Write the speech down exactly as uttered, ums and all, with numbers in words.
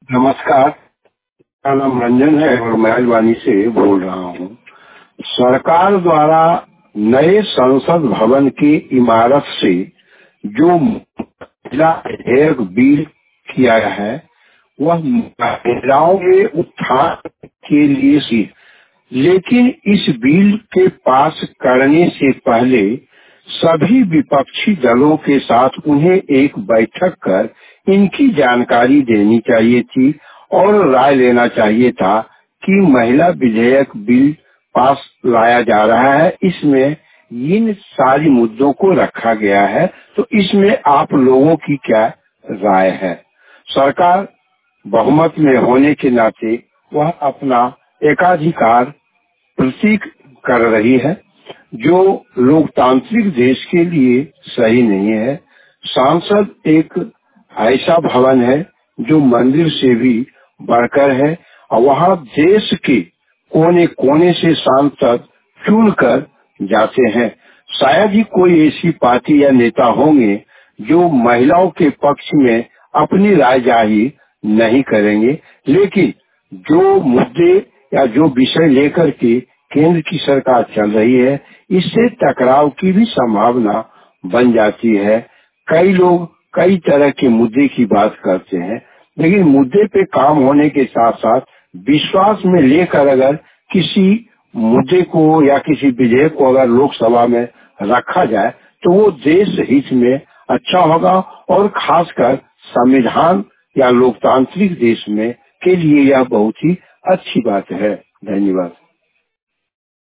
नमस्कार। मेरा नाम रंजन है और मैं अलवानी से बोल रहा हूँ। सरकार द्वारा नए संसद भवन की इमारत से जो महिला विधेयक बिल किया गया है वह महिलाओं के उत्थान के लिए सी, लेकिन इस बिल के पास करने से पहले सभी विपक्षी दलों के साथ उन्हें एक बैठक कर इनकी जानकारी देनी चाहिए थी और राय लेना चाहिए था कि महिला विधेयक बिल पास लाया जा रहा है, इसमें इन सारी मुद्दों को रखा गया है। तो इसमें आप लोगों की क्या राय है? सरकार बहुमत में होने के नाते वह अपना एकाधिकार प्रतीक कर रही है, जो लोकतांत्रिक देश के लिए सही नहीं है। सांसद एक ऐसा भवन है जो मंदिर से भी बढ़कर है और वहाँ देश के कोने कोने से सांसद चुनकर जाते हैं। शायद ही कोई ऐसी पार्टी या नेता होंगे जो महिलाओं के पक्ष में अपनी राय जाहिर नहीं करेंगे, लेकिन जो मुद्दे या जो विषय लेकर के केंद्र की सरकार चल रही है, इससे टकराव की भी संभावना बन जाती है। कई लोग कई तरह के मुद्दे की बात करते हैं, लेकिन मुद्दे पे काम होने के साथ साथ विश्वास में लेकर अगर किसी मुद्दे को या किसी विधेयक को अगर लोकसभा में रखा जाए तो वो देश हित में अच्छा होगा और खासकर संविधान या लोकतांत्रिक देश में के लिए यह बहुत ही अच्छी बात है। धन्यवाद।